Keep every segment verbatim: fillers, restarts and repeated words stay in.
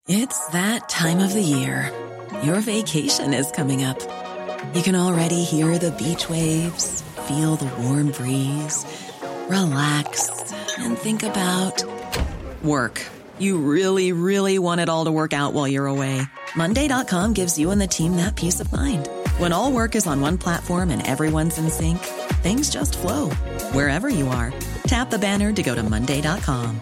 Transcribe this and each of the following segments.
It's that time of the year. Your vacation is coming up. You can already hear the beach waves, feel the warm breeze, relax, and think about work. You really, really want it all to work out while you're away. Monday dot com gives you and the team that peace of mind. When all work is on one platform and everyone's in sync, things just flow. Wherever you are, tap the banner to go to Monday dot com.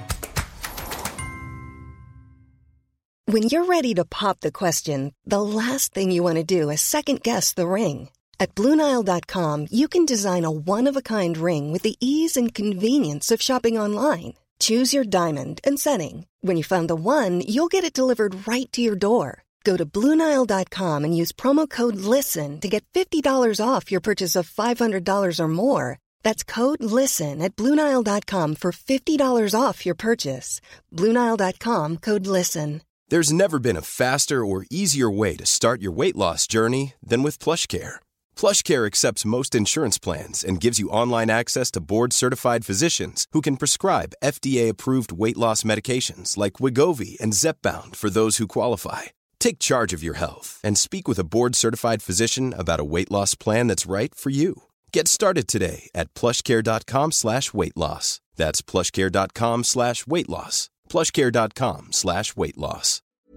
When you're ready to pop the question, the last thing you want to do is second-guess the ring. At Blue Nile dot com, you can design a one-of-a-kind ring with the ease and convenience of shopping online. Choose your diamond and setting. When you find the one, you'll get it delivered right to your door. Go to Blue Nile dot com and use promo code LISTEN to get fifty dollars off your purchase of five hundred dollars or more. That's code LISTEN at Blue Nile dot com for fifty dollars off your purchase. Blue Nile dot com, code LISTEN. There's never been a faster or easier way to start your weight loss journey than with PlushCare. PlushCare accepts most insurance plans and gives you online access to board-certified physicians who can prescribe F D A-approved weight loss medications like Wegovy and Zepbound for those who qualify. Take charge of your health and speak with a board-certified physician about a weight loss plan that's right for you. Get started today at plushcare.com slash weight loss. That's plushcare.com slash weight loss. plushcare.com slash weight loss.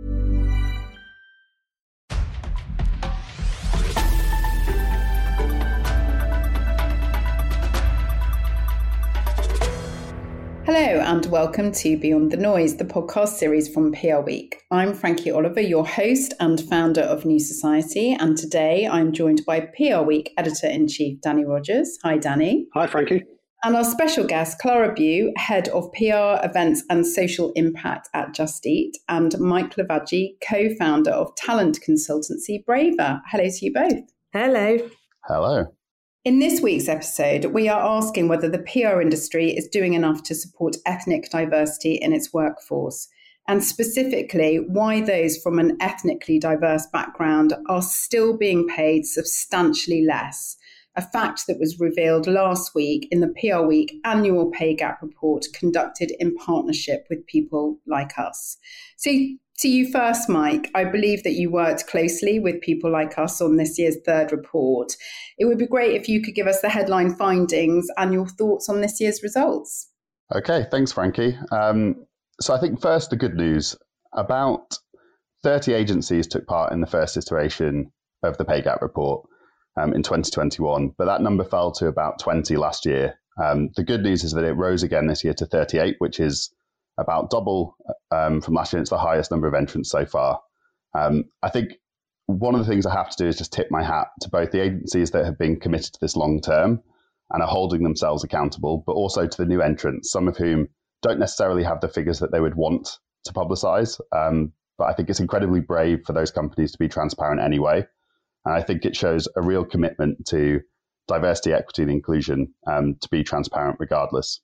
Hello and welcome to Beyond the Noise, the podcast series from P R Week. I'm Frankie Oliver, your host and founder of New Society, and today I'm joined by P R Week Editor-in-Chief Danny Rogers. Hi, Danny. Hi, Frankie. And our special guest, Clara Bew, Head of P R, Events and Social Impact at Just Eat, and Mike Lavaggi, co-founder of talent consultancy Braver. Hello to you both. Hello. Hello. In this week's episode, we are asking whether the P R industry is doing enough to support ethnic diversity in its workforce, and specifically why those from an ethnically diverse background are still being paid substantially less, a fact that was revealed last week in the P R Week annual pay gap report conducted in partnership with People Like Us. So to you first, Mike, I believe that you worked closely with People Like Us on this year's third report. It would be great if you could give us the headline findings and your thoughts on this year's results. Okay, thanks, Frankie. Um, so I think first, the good news. About thirty agencies took part in the first iteration of the pay gap report um, in twenty twenty-one, but that number fell to about twenty last year. Um, the good news is that it rose again this year to thirty-eight, which is about double um, from last year. It's the highest number of entrants so far. Um, I think one of the things I have to do is just tip my hat to both the agencies that have been committed to this long term and are holding themselves accountable, but also to the new entrants, some of whom don't necessarily have the figures that they would want to publicize. Um, but I think it's incredibly brave for those companies to be transparent anyway. And I think it shows a real commitment to diversity, equity, and inclusion um, to be transparent regardless.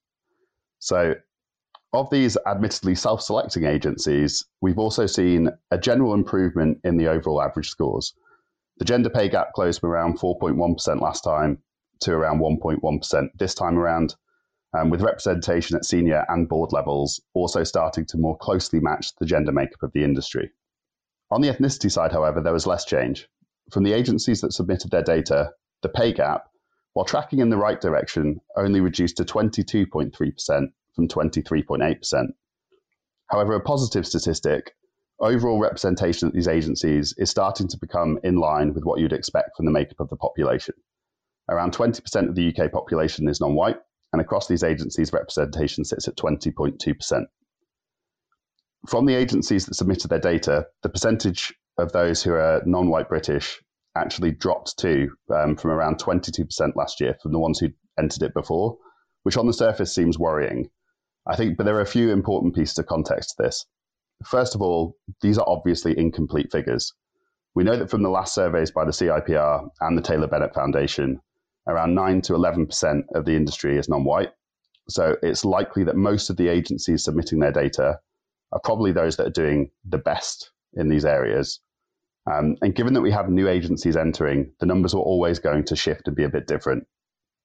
So of these admittedly self-selecting agencies, we've also seen a general improvement in the overall average scores. The gender pay gap closed from around four point one percent last time to around one point one percent this time around, um, with representation at senior and board levels also starting to more closely match the gender makeup of the industry. On the ethnicity side, however, there was less change. From the agencies that submitted their data, the pay gap, while tracking in the right direction, only reduced to twenty-two point three percent from twenty-three point eight percent. However, a positive statistic, overall representation at these agencies is starting to become in line with what you'd expect from the makeup of the population. Around twenty percent of the U K population is non-white, and across these agencies, representation sits at twenty point two percent. From the agencies that submitted their data, the percentage of those who are non-white British actually dropped too, um, from around twenty-two percent last year from the ones who entered it before, which on the surface seems worrying. I think, but there are a few important pieces of context to this. First of all, these are obviously incomplete figures. We know that from the last surveys by the C I P R and the Taylor Bennett Foundation, around nine to eleven percent of the industry is non-white. So it's likely that most of the agencies submitting their data are probably those that are doing the best in these areas. Um, and given that we have new agencies entering, the numbers are always going to shift and be a bit different.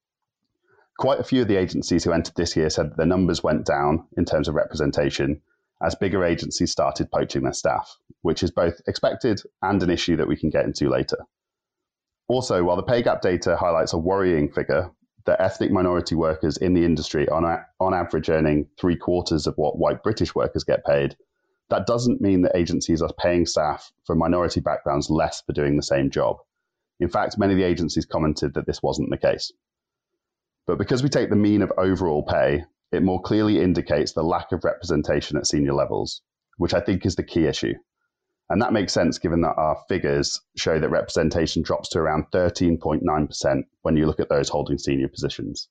Quite a few of the agencies who entered this year said that their numbers went down in terms of representation, as bigger agencies started poaching their staff, which is both expected and an issue that we can get into later. Also, while the pay gap data highlights a worrying figure, that ethnic minority workers in the industry are on, on average earning three quarters of what white British workers get paid, that doesn't mean that agencies are paying staff from minority backgrounds less for doing the same job. In fact, many of the agencies commented that this wasn't the case. But because we take the mean of overall pay, it more clearly indicates the lack of representation at senior levels, which I think is the key issue. And that makes sense given that our figures show that representation drops to around thirteen point nine percent when you look at those holding senior positions.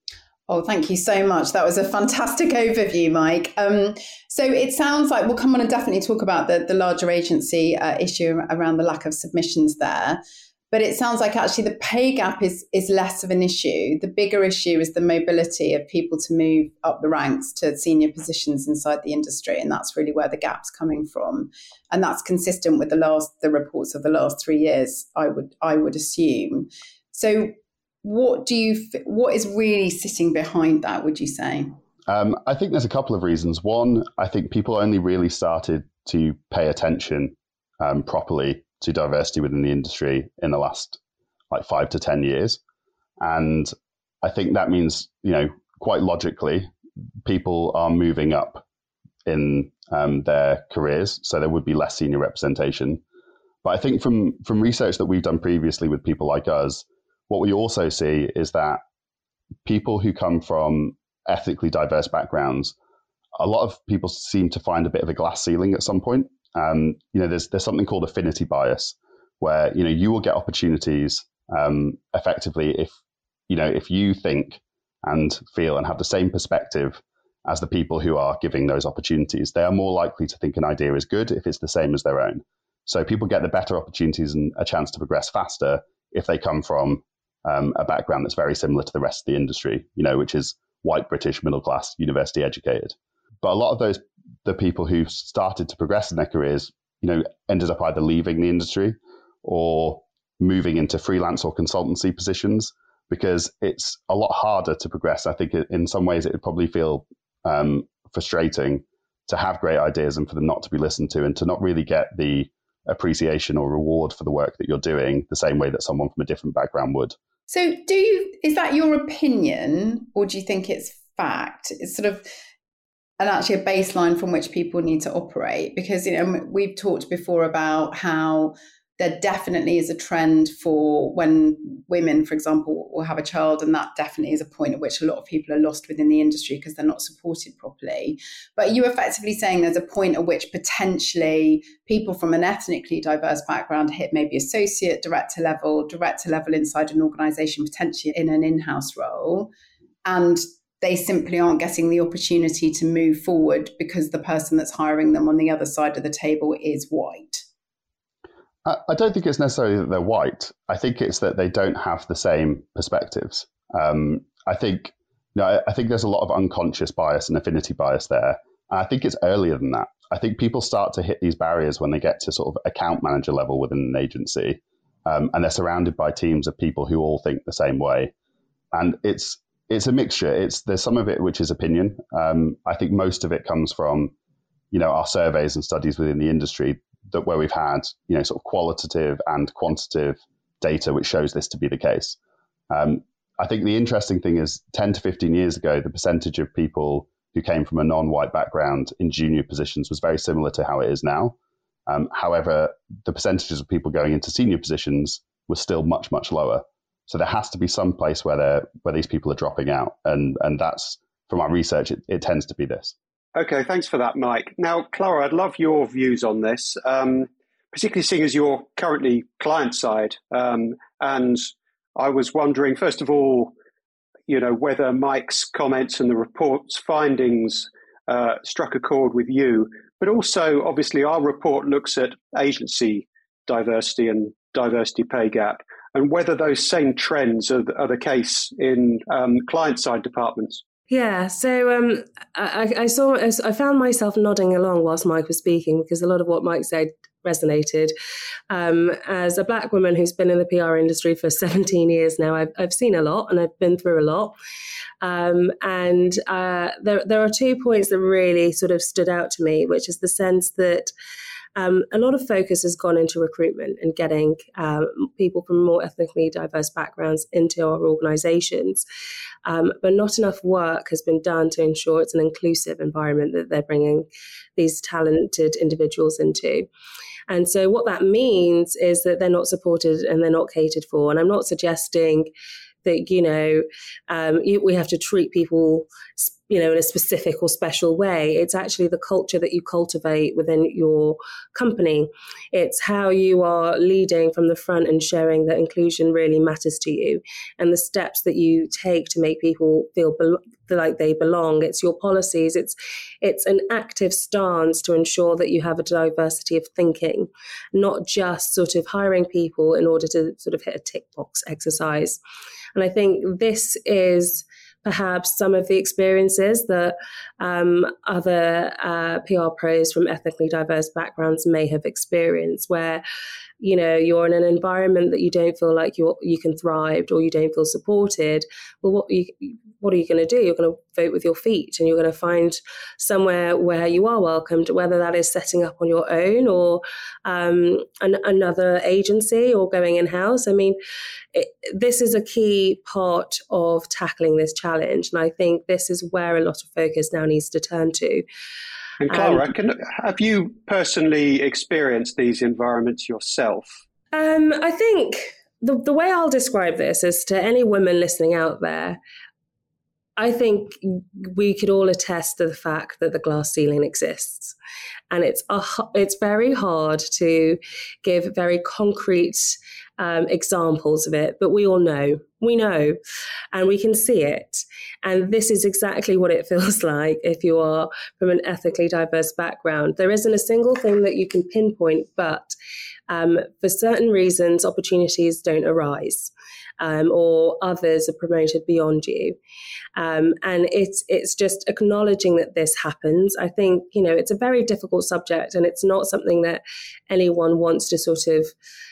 Oh, thank you so much. That was a fantastic overview, Mike. Um, so it sounds like we'll come on and definitely talk about the, the larger agency uh, issue around the lack of submissions there. But it sounds like actually the pay gap is is less of an issue. The bigger issue is the mobility of people to move up the ranks to senior positions inside the industry. And that's really where the gap's coming from. And that's consistent with the last the reports of the last three years, I would I would assume. So what do you what is really sitting behind that, would you say? Um, I think there's a couple of reasons. One, I think people only really started to pay attention um, properly to diversity within the industry in the last like five to ten years. And I think that means, you know, quite logically, people are moving up in um, their careers. So there would be less senior representation. But I think from, from research that we've done previously with people like us, what we also see is that people who come from ethnically diverse backgrounds, a lot of people seem to find a bit of a glass ceiling at some point. Um, you know, there's there's something called affinity bias, where you know you will get opportunities um, effectively if you know if you think and feel and have the same perspective as the people who are giving those opportunities. They are more likely to think an idea is good if it's the same as their own. So people get the better opportunities and a chance to progress faster if they come from um, a background that's very similar to the rest of the industry. You know, which is white, British, middle class, university educated. But a lot of those the people who started to progress in their careers, you know, ended up either leaving the industry or moving into freelance or consultancy positions because it's a lot harder to progress. I think in some ways it would probably feel um, frustrating to have great ideas and for them not to be listened to and to not really get the appreciation or reward for the work that you're doing the same way that someone from a different background would. So do you, is that your opinion or do you think it's fact? It's sort of, and actually a baseline from which people need to operate, because you know we've talked before about how there definitely is a trend for when women, for example, will have a child, and that definitely is a point at which a lot of people are lost within the industry because they're not supported properly. But are you effectively saying there's a point at which potentially people from an ethnically diverse background hit maybe associate, director level, director level inside an organisation, potentially in an in-house role, and they simply aren't getting the opportunity to move forward because the person that's hiring them on the other side of the table is white? I don't think it's necessarily that they're white. I think it's that they don't have the same perspectives. Um, I think, you know, I think there's a lot of unconscious bias and affinity bias there. And I think it's earlier than that. I think people start to hit these barriers when they get to sort of account manager level within an agency, um, and they're surrounded by teams of people who all think the same way. And it's It's a mixture. It's there's some of it which is opinion. Um, I think most of it comes from, you know, our surveys and studies within the industry that where we've had, you know, sort of qualitative and quantitative data which shows this to be the case. Um, I think the interesting thing is ten to fifteen years ago, the percentage of people who came from a non-white background in junior positions was very similar to how it is now. Um, however, the percentages of people going into senior positions was still much, much lower. So there has to be some place where they're, where these people are dropping out. And, and that's, from our research, it, it tends to be this. Okay, thanks for that, Mike. Now, Clara, I'd love your views on this, um, particularly seeing as you're currently client side. Um, and I was wondering, first of all, you know, whether Mike's comments and the report's findings uh, struck a chord with you. But also, obviously, our report looks at agency diversity and diversity pay gap, and whether those same trends are, are the case in um, client-side departments. Yeah, so um, I, I saw, I found myself nodding along whilst Mike was speaking because a lot of what Mike said resonated. Um, as a Black woman who's been in the P R industry for seventeen years now, I've, I've seen a lot and I've been through a lot. Um, and uh, there, there are two points that really sort of stood out to me, which is the sense that Um, a lot of focus has gone into recruitment and getting um, people from more ethnically diverse backgrounds into our organisations, um, but not enough work has been done to ensure it's an inclusive environment that they're bringing these talented individuals into. And so what that means is that they're not supported and they're not catered for. And I'm not suggesting that, you know, um, you, we have to treat people, you know, in a specific or special way. It's actually the culture that you cultivate within your company. It's how you are leading from the front and showing that inclusion really matters to you, and the steps that you take to make people feel be- like they belong. It's your policies. It's it's an active stance to ensure that you have a diversity of thinking, not just sort of hiring people in order to sort of hit a tick box exercise. And I think this is perhaps some of the experiences that um, other uh, P R pros from ethnically diverse backgrounds may have experienced, where, you know, you're in an environment that you don't feel like you you can thrive or you don't feel supported. Well, what you, what are you going to do? You're going to vote with your feet, and you're going to find somewhere where you are welcomed, whether that is setting up on your own or um, an, another agency or going in-house. I mean, it, this is a key part of tackling this challenge. And I think this is where a lot of focus now needs to turn to. And Clara, um, can, have you personally experienced these environments yourself? Um, I think the, the way I'll describe this is to any women listening out there, I think we could all attest to the fact that the glass ceiling exists. And it's a, it's very hard to give very concrete um, examples of it, but we all know, we know, and we can see it. And this is exactly what it feels like if you are from an ethnically diverse background. There isn't a single thing that you can pinpoint, but um, for certain reasons, opportunities don't arise. Um, or others are promoted beyond you. Um, and it's it's just acknowledging that this happens. I think, you know, it's a very difficult subject, and it's not something that anyone wants to sort of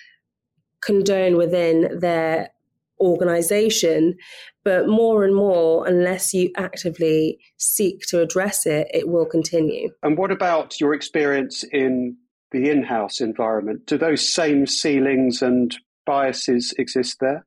condone within their organization. But more and more, unless you actively seek to address it, it will continue. And what about your experience in the in-house environment? Do those same ceilings and biases exist there?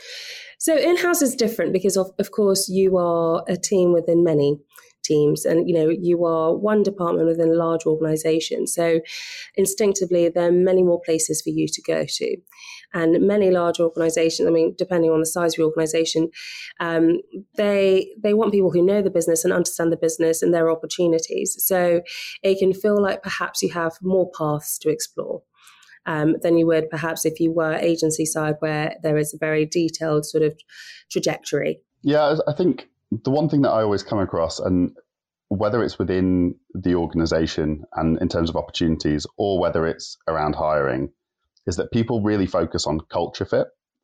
So in-house is different because, of, of course, you are a team within many teams, and, you know, you are one department within a large organization. So instinctively, there are many more places for you to go to. And many large organizations, I mean, depending on the size of your organization, um, they they want people who know the business and understand the business and their opportunities. So it can feel like perhaps you have more paths to explore Um, than you would perhaps if you were agency side, where there is a very detailed sort of trajectory. Yeah, I think the one thing that I always come across, and whether it's within the organization and in terms of opportunities, or whether it's around hiring, is that people really focus on culture fit.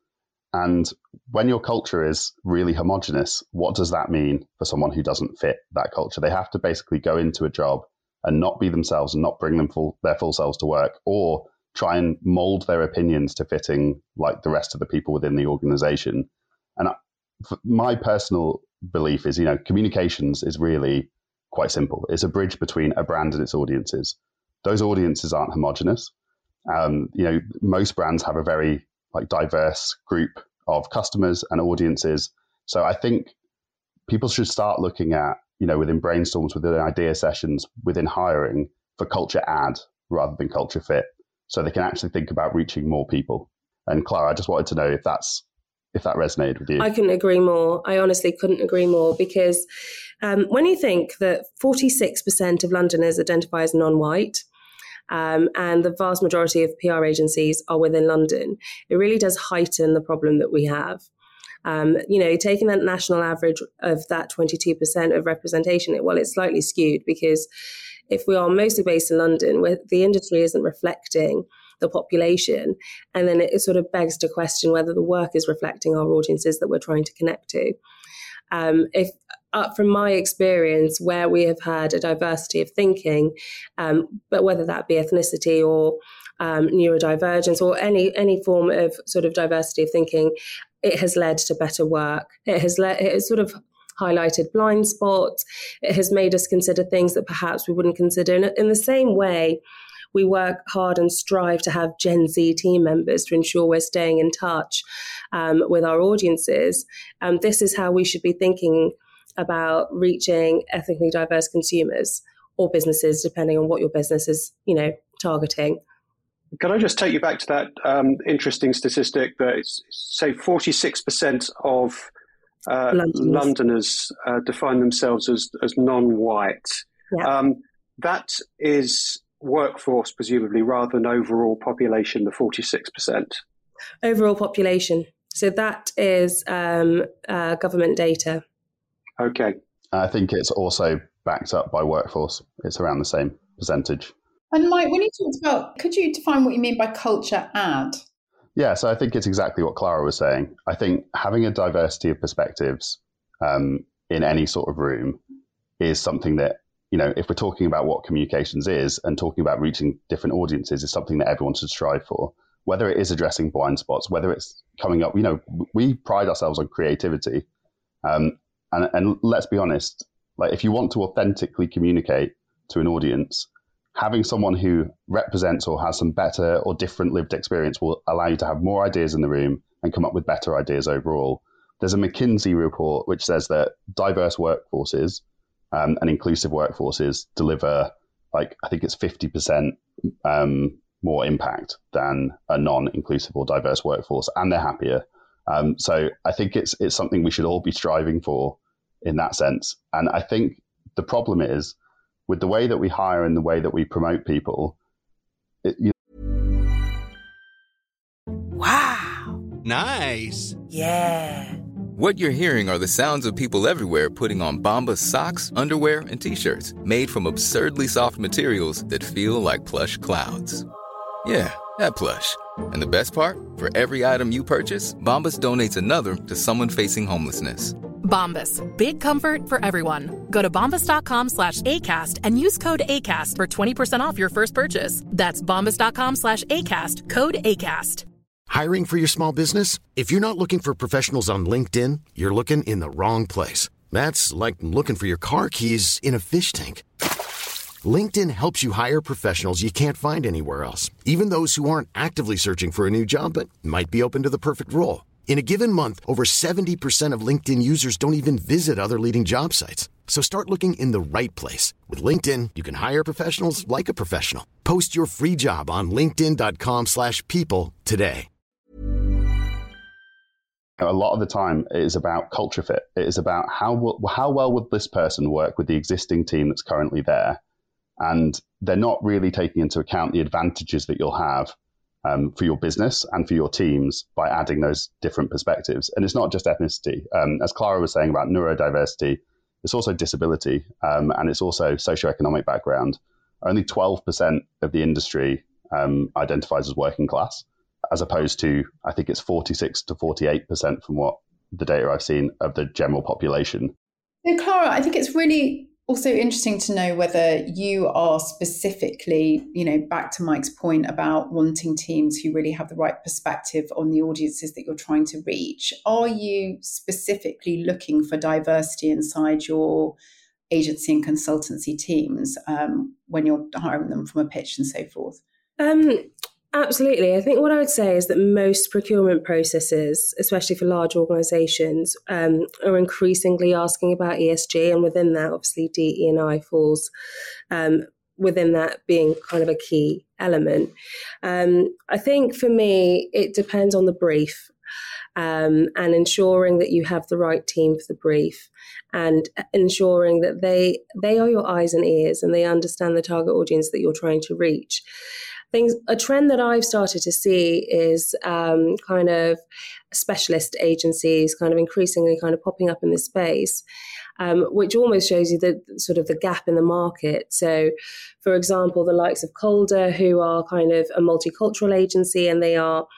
And when your culture is really homogenous, what does that mean for someone who doesn't fit that culture? They have to basically go into a job and not be themselves and not bring them full, their full selves to work, or try and mold their opinions to fitting like the rest of the people within the organization. And my personal belief is, you know, communications is really quite simple. It's a bridge between a brand and its audiences. Those audiences aren't homogenous. Um, you know, most brands have a very like diverse group of customers and audiences. So I think people should start looking at, you know, within brainstorms, within idea sessions, within hiring, for culture add rather than culture fit, so they can actually think about reaching more people. And Clara, I just wanted to know if that's if that resonated with you. I couldn't agree more. I honestly couldn't agree more, because um, when you think that forty-six percent of Londoners identify as non-white, um, and the vast majority of P R agencies are within London, it really does heighten the problem that we have. Um, you know, taking that national average of that twenty-two percent of representation, well, it's slightly skewed, because if we are mostly based in London, where the industry isn't reflecting the population, and then it sort of begs to question whether the work is reflecting our audiences that we're trying to connect to. Um, if uh, from my experience, where we have had a diversity of thinking, um, but whether that be ethnicity or um, neurodivergence or any any form of sort of diversity of thinking, it has led to better work. It has led, it has sort of highlighted blind spots. It has made us consider things that perhaps we wouldn't consider. In, in the same way, we work hard and strive to have Gen Z team members to ensure we're staying in touch um, with our audiences. Um, this is how we should be thinking about reaching ethnically diverse consumers or businesses, depending on what your business is, you know, targeting. Can I just take you back to that um, interesting statistic that it's, say forty-six percent of uh, Londoners, Londoners uh, define themselves as, as non-white. Yeah. Um, that is workforce, presumably, rather than overall population, the forty-six percent. Overall population. So that is um, uh, government data. Okay. I think it's also backed up by workforce. It's around the same percentage. And Mike, when you talked about, could you define what you mean by culture add? Yeah, so I think it's exactly what Clara was saying. I think having a diversity of perspectives um, in any sort of room is something that, you know, if we're talking about what communications is and talking about reaching different audiences, is something that everyone should strive for. Whether it is addressing blind spots, whether it's coming up, you know, we pride ourselves on creativity. Um, and, and let's be honest, like if you want to authentically communicate to an audience, having someone who represents or has some better or different lived experience will allow you to have more ideas in the room and come up with better ideas overall. There's a McKinsey report which says that diverse workforces um, and inclusive workforces deliver, like, I think it's fifty percent um, more impact than a non-inclusive or diverse workforce, and they're happier. Um, so I think it's it's something we should all be striving for in that sense. And I think the problem is, with the way that we hire and the way that we promote people, it, you Wow. Nice. Yeah. What you're hearing are the sounds of people everywhere putting on Bombas socks, underwear, and T-shirts made from absurdly soft materials that feel like plush clouds. Yeah, that plush. And the best part? For every item you purchase, Bombas donates another to someone facing homelessness. Bombas, big comfort for everyone. Go to bombas.com slash ACAST and use code ACAST for twenty percent off your first purchase. That's bombas.com slash ACAST, code ACAST. Hiring for your small business? If you're not looking for professionals on LinkedIn, you're looking in the wrong place. That's like looking for your car keys in a fish tank. LinkedIn helps you hire professionals you can't find anywhere else, even those who aren't actively searching for a new job but might be open to the perfect role. In a given month, over seventy percent of LinkedIn users don't even visit other leading job sites. So start looking in the right place. With LinkedIn, you can hire professionals like a professional. Post your free job on linkedin.com slash people today. A lot of the time it is about culture fit. It is about how will, how well would this person work with the existing team that's currently there? And they're not really taking into account the advantages that you'll have Um, for your business and for your teams by adding those different perspectives. And it's not just ethnicity. Um, as Clara was saying about neurodiversity, it's also disability um, and it's also socioeconomic background. Only twelve percent of the industry um, identifies as working class, as opposed to, I think it's forty-six to forty-eight percent from what the data I've seen of the general population. So Clara, I think it's really also interesting to know whether you are specifically, you know, back to Mike's point about wanting teams who really have the right perspective on the audiences that you're trying to reach. Are you specifically looking for diversity inside your agency and consultancy teams um, when you're hiring them from a pitch and so forth? Um, absolutely. I think what I would say is that most procurement processes, especially for large organisations, um, are increasingly asking about E S G, and within that, obviously, D E and I falls um, within that being kind of a key element. Um, I think for me, it depends on the brief. Um, and ensuring that you have the right team for the brief, and ensuring that they they are your eyes and ears and they understand the target audience that you're trying to reach. Things, a trend that I've started to see is um, kind of specialist agencies kind of increasingly kind of popping up in this space, um, which almost shows you the sort of the gap in the market. So, for example, the likes of Calder, who are kind of a multicultural agency, and they are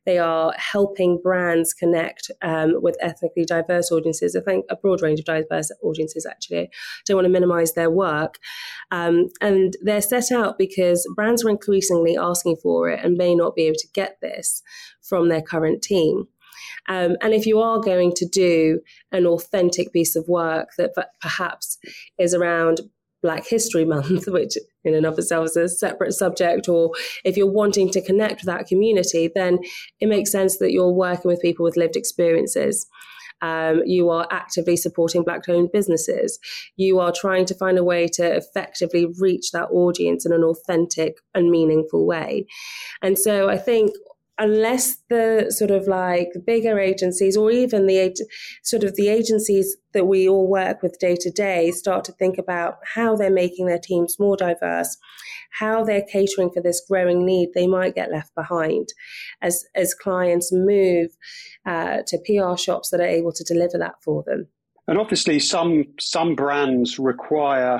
They are helping brands connect um, with ethnically diverse audiences. I think a broad range of diverse audiences, actually. I don't want to minimize their work. Um, and they're set out because brands are increasingly asking for it and may not be able to get this from their current team. Um, and if you are going to do an authentic piece of work that perhaps is around Black History Month, which in and of itself is a separate subject, or if you're wanting to connect with that community, then it makes sense that you're working with people with lived experiences. Um, you are actively supporting Black-owned businesses. You are trying to find a way to effectively reach that audience in an authentic and meaningful way. And so I think unless the sort of like bigger agencies or even the sort of the agencies that we all work with day to day start to think about how they're making their teams more diverse, how they're catering for this growing need, they might get left behind as, as clients move uh, to P R shops that are able to deliver that for them. And obviously some some brands require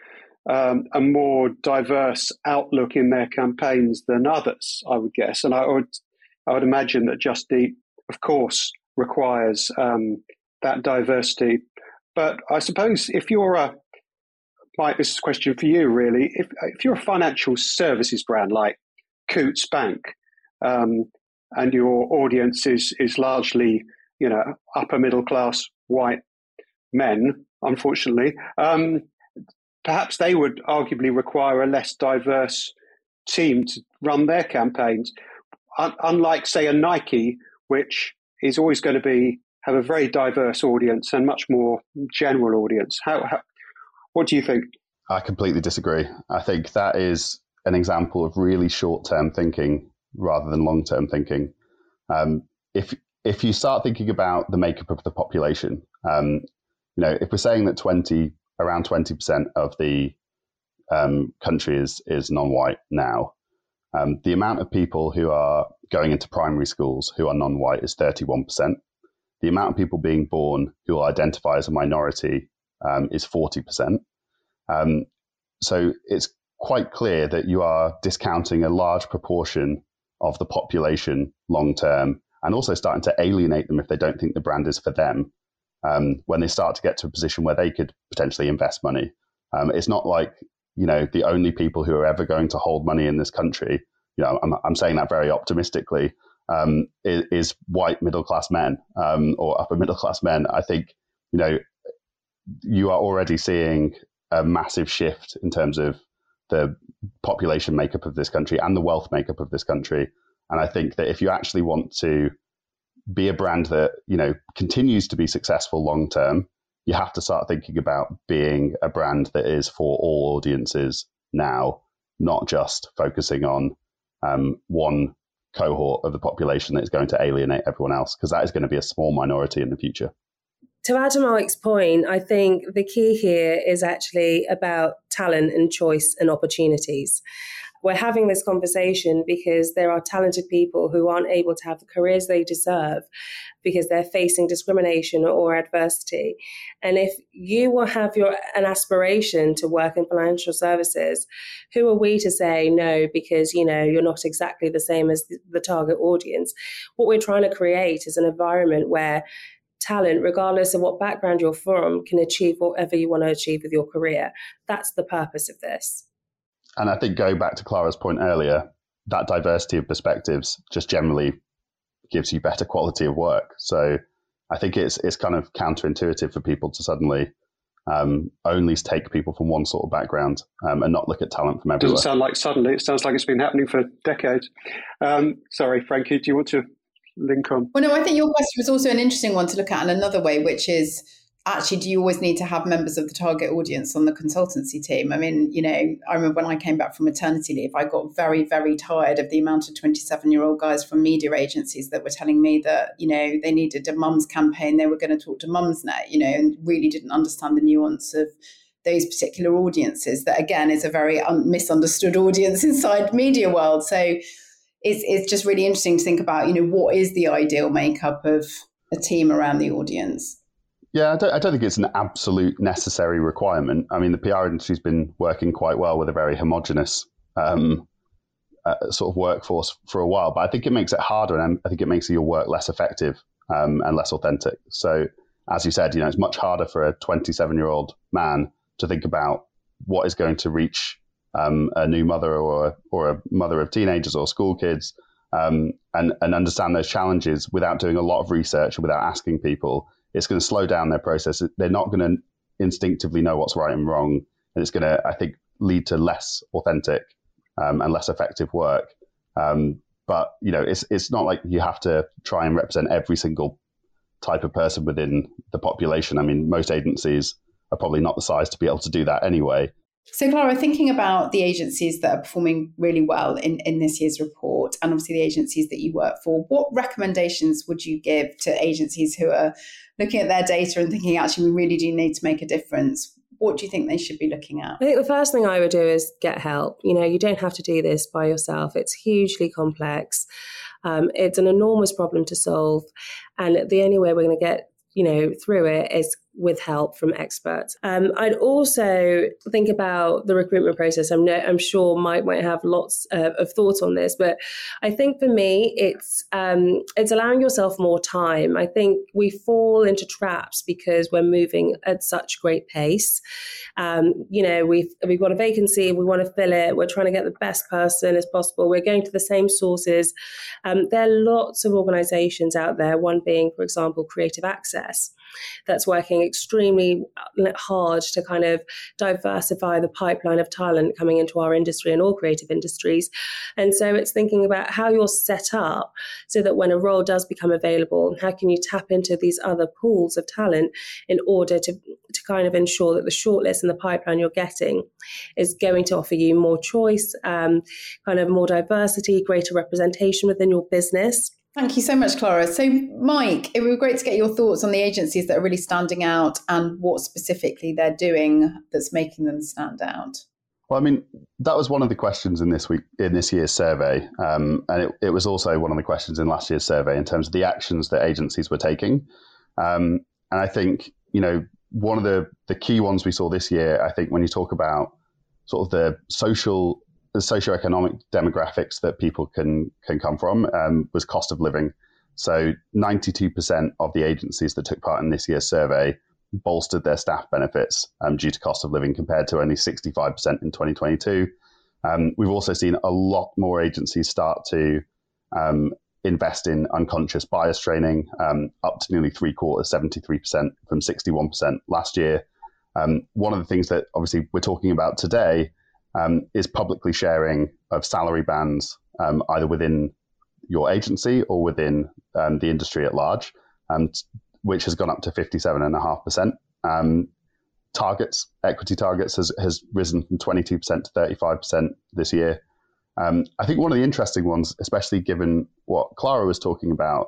Um, a more diverse outlook in their campaigns than others, I would guess. And I would, I would imagine that Just Eat, of course, requires um, that diversity. But I suppose if you're a, Mike, this is a question for you, really. If, if you're a financial services brand like Coutts Bank, um, and your audience is is largely, you know, upper middle class white men, unfortunately. Um, Perhaps they would arguably require a less diverse team to run their campaigns, Un- unlike, say, a Nike, which is always going to be have a very diverse audience and much more general audience. How, how, what do you think? I completely disagree. I think that is an example of really short-term thinking rather than long-term thinking. Um, if if you start thinking about the makeup of the population, um, you know, if we're saying that twenty around twenty percent of the um, country is, is non-white now. Um, the amount of people who are going into primary schools who are non-white is thirty-one percent. The amount of people being born who will identify as a minority um, is forty percent. Um, so it's quite clear that you are discounting a large proportion of the population long-term and also starting to alienate them if they don't think the brand is for them. Um, when they start to get to a position where they could potentially invest money. Um, it's not like, you know, the only people who are ever going to hold money in this country, you know, I'm, I'm saying that very optimistically, um, is, is white middle-class men um, or upper middle-class men. I think, you know, you are already seeing a massive shift in terms of the population makeup of this country and the wealth makeup of this country. And I think that if you actually want to be a brand that, you know, continues to be successful long term, you have to start thinking about being a brand that is for all audiences now, not just focusing on um, one cohort of the population that is going to alienate everyone else, because that is going to be a small minority in the future. To add to Mike's point, I think the key here is actually about talent and choice and opportunities. We're having this conversation because there are talented people who aren't able to have the careers they deserve because they're facing discrimination or adversity. And if you will have your an aspiration to work in financial services, who are we to say no because, you know, you're not exactly the same as the, the target audience? What we're trying to create is an environment where talent, regardless of what background you're from, can achieve whatever you want to achieve with your career. That's the purpose of this. And I think going back to Clara's point earlier, that diversity of perspectives just generally gives you better quality of work. So I think it's it's kind of counterintuitive for people to suddenly um, only take people from one sort of background um, and not look at talent from everywhere. Doesn't sound like suddenly. It sounds like it's been happening for decades. Um, sorry, Frankie, do you want to link on? Well, no, I think your question was also an interesting one to look at in another way, which is, actually, do you always need to have members of the target audience on the consultancy team? I mean, you know, I remember when I came back from maternity leave, I got very, very tired of the amount of twenty-seven-year-old guys from media agencies that were telling me that, you know, they needed a mums campaign, they were going to talk to Mumsnet, you know, and really didn't understand the nuance of those particular audiences. That, again, is a very un- misunderstood audience inside media world. So it's it's just really interesting to think about, you know, what is the ideal makeup of a team around the audience? Yeah, I don't, I don't think it's an absolute necessary requirement. I mean, the P R industry's been working quite well with a very homogenous um, uh, sort of workforce for a while, but I think it makes it harder, and I think it makes your work less effective um, and less authentic. So, as you said, you know, it's much harder for a twenty-seven-year-old man to think about what is going to reach um, a new mother or or a mother of teenagers or school kids, um, and and understand those challenges without doing a lot of research, without asking people. It's going to slow down their process. They're not going to instinctively know what's right and wrong, and it's going to, I think, lead to less authentic um, and less effective work. Um, but you know, it's it's not like you have to try and represent every single type of person within the population. I mean, most agencies are probably not the size to be able to do that anyway. So, Clara, thinking about the agencies that are performing really well in, in this year's report, and obviously the agencies that you work for, what recommendations would you give to agencies who are looking at their data and thinking, actually, we really do need to make a difference? What do you think they should be looking at? I think the first thing I would do is get help. You know, you don't have to do this by yourself. It's hugely complex. Um, it's an enormous problem to solve. And the only way we're going to get, you know, through it is with help from experts. Um, I'd also think about the recruitment process. I'm, no, I'm sure Mike might have lots uh, of thoughts on this, but I think for me, it's um, it's allowing yourself more time. I think we fall into traps because we're moving at such great pace. Um, you know, we've we've got a vacancy, we want to fill it, we're trying to get the best person as possible, we're going to the same sources. Um, there are lots of organizations out there, one being, for example, Creative Access, that's working extremely hard to kind of diversify the pipeline of talent coming into our industry and all creative industries. And so it's thinking about how you're set up so that when a role does become available, how can you tap into these other pools of talent in order to, to kind of ensure that the shortlist and the pipeline you're getting is going to offer you more choice, um, kind of more diversity, greater representation within your business. Thank you so much, Clara. So, Mike, it would be great to get your thoughts on the agencies that are really standing out and what specifically they're doing that's making them stand out. Well, I mean, that was one of the questions in this week in this year's survey, um, and it, it was also one of the questions in last year's survey in terms of the actions that agencies were taking. Um, and I think, you know, one of the the key ones we saw this year, I think, when you talk about sort of the social the socioeconomic demographics that people can can come from um, was cost of living. So ninety-two percent of the agencies that took part in this year's survey bolstered their staff benefits um, due to cost of living, compared to only sixty-five percent in twenty twenty-two. Um, we've also seen a lot more agencies start to um, invest in unconscious bias training, um, up to nearly three quarters, seventy-three percent from sixty-one percent last year. Um, one of the things that obviously we're talking about today Um, is publicly sharing of salary bands, um, either within your agency or within um, the industry at large, um, which has gone up to fifty-seven point five percent. Um, targets, equity targets has, has risen from twenty-two percent to thirty-five percent this year. Um, I think one of the interesting ones, especially given what Clara was talking about,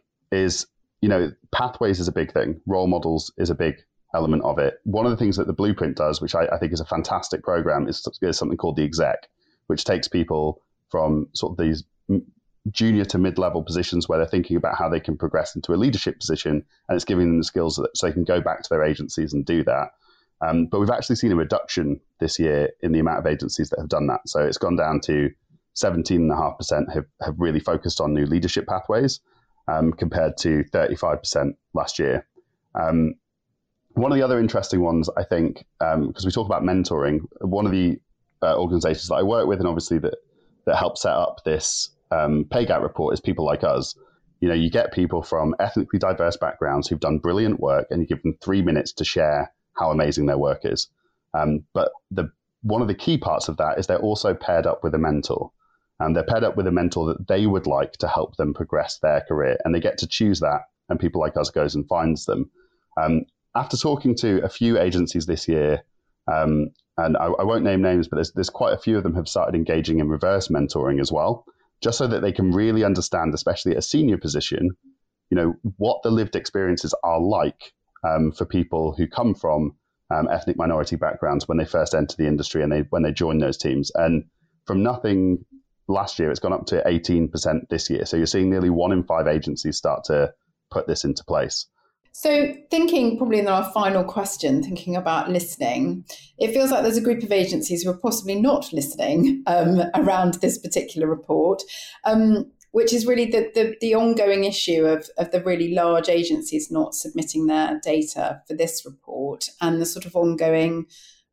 is, you know, pathways is a big thing. Role models is a big element of it. One of the things that the Blueprint does, which I, I think is a fantastic program, is, is something called the Exec, which takes people from sort of these junior to mid-level positions where they're thinking about how they can progress into a leadership position, and it's giving them the skills that, so they can go back to their agencies and do that. Um, but we've actually seen a reduction this year in the amount of agencies that have done that. So it's gone down to seventeen point five percent have, have really focused on new leadership pathways, um, compared to thirty-five percent last year. Um, One of the other interesting ones, I think, because um, we talk about mentoring, one of the uh, organizations that I work with, and obviously that, that help set up this um, pay gap report, is people like us. You know, you get people from ethnically diverse backgrounds who've done brilliant work, and you give them three minutes to share how amazing their work is. Um, but the one of the key parts of that is they're also paired up with a mentor. And they're paired up with a mentor that they would like to help them progress their career. And they get to choose that, and people like us goes and finds them. Um, After talking to a few agencies this year, um, and I, I won't name names, but there's, there's quite a few of them have started engaging in reverse mentoring as well, just so that they can really understand, especially at a senior position, you know, what the lived experiences are like um, for people who come from um, ethnic minority backgrounds when they first enter the industry and they when they join those teams. And from nothing last year, it's gone up to eighteen percent this year. So you're seeing nearly one in five agencies start to put this into place. So thinking probably in our final question, thinking about listening, it feels like there's a group of agencies who are possibly not listening um, around this particular report, um, which is really the, the, the ongoing issue of, of the really large agencies not submitting their data for this report, and the sort of ongoing,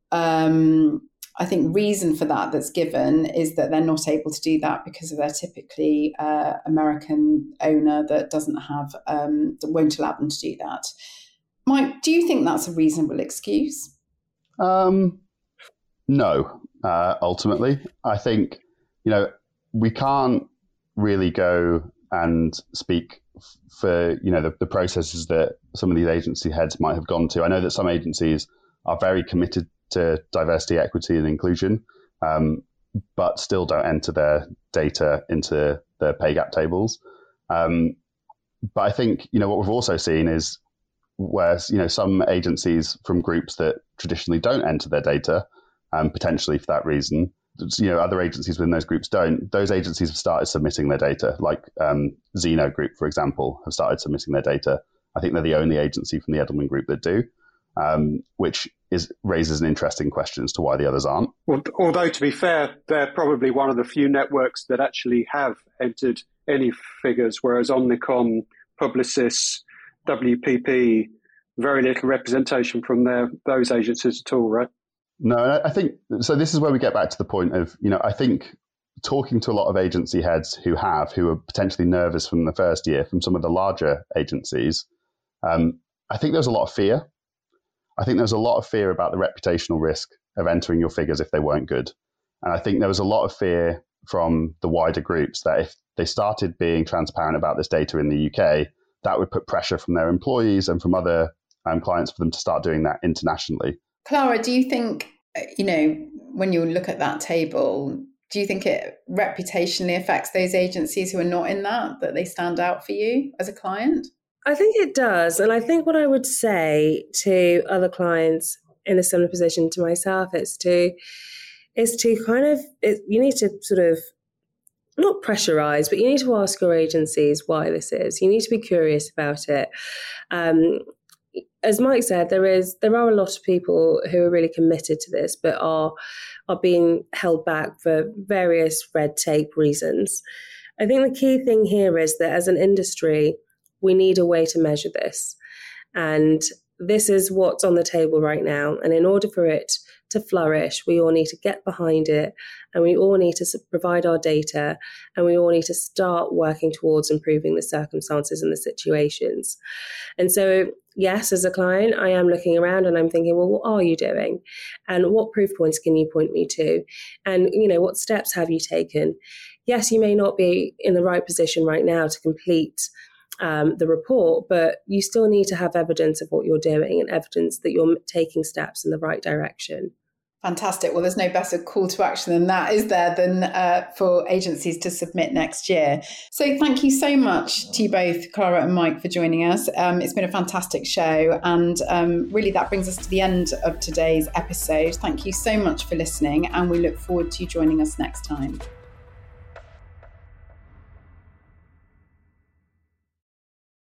um, I think, reason for that that's given is that they're not able to do that because of their typically uh, American owner that doesn't have, um, that won't allow them to do that. Mike, do you think that's a reasonable excuse? Um, no, uh, ultimately. I think, you know, we can't really go and speak for, you know, the, the processes that some of these agency heads might have gone to. I know that some agencies are very committed to diversity, equity and inclusion, um, but still don't enter their data into the pay gap tables. Um, but I think, you know, what we've also seen is where, you know, some agencies from groups that traditionally don't enter their data, um, potentially for that reason, you know, other agencies within those groups don't, those agencies have started submitting their data, like um, Zeno Group, for example, have started submitting their data. I think they're the only agency from the Edelman Group that do, um, which is raises an interesting question as to why the others aren't. Well, although, to be fair, they're probably one of the few networks that actually have entered any figures, whereas Omnicom, Publicis, W P P, very little representation from their, those agencies at all, right? No, I think, so this is where we get back to the point of, you know, I think talking to a lot of agency heads who have, who are potentially nervous from the first year, from some of the larger agencies, um, I think there's a lot of fear. I think there's a lot of fear about the reputational risk of entering your figures if they weren't good. And I think there was a lot of fear from the wider groups that if they started being transparent about this data in the U K, that would put pressure from their employees and from other um, clients for them to start doing that internationally. Clara, do you think, you know, when you look at that table, do you think it reputationally affects those agencies who are not in that, that they stand out for you as a client? I think it does. And I think what I would say to other clients in a similar position to myself is to, is to kind of, it, you need to sort of, not pressurize, but you need to ask your agencies why this is. You need to be curious about it. Um, As Mike said, there is there are a lot of people who are really committed to this, but are are being held back for various red tape reasons. I think the key thing here is that as an industry, we need a way to measure this. And this is what's on the table right now. And in order for it to flourish, we all need to get behind it, and we all need to provide our data, and we all need to start working towards improving the circumstances and the situations. And so, yes, as a client, I am looking around and I'm thinking, well, what are you doing? And what proof points can you point me to? And, you know, what steps have you taken? Yes, you may not be in the right position right now to complete um, the report, but you still need to have evidence of what you're doing and evidence that you're taking steps in the right direction. Fantastic. Well, there's no better call to action than that, is there, than uh, for agencies to submit next year. So thank you so much to you both, Clara and Mike, for joining us. Um, it's been a fantastic show. And um, really, that brings us to the end of today's episode. Thank you so much for listening, and we look forward to you joining us next time.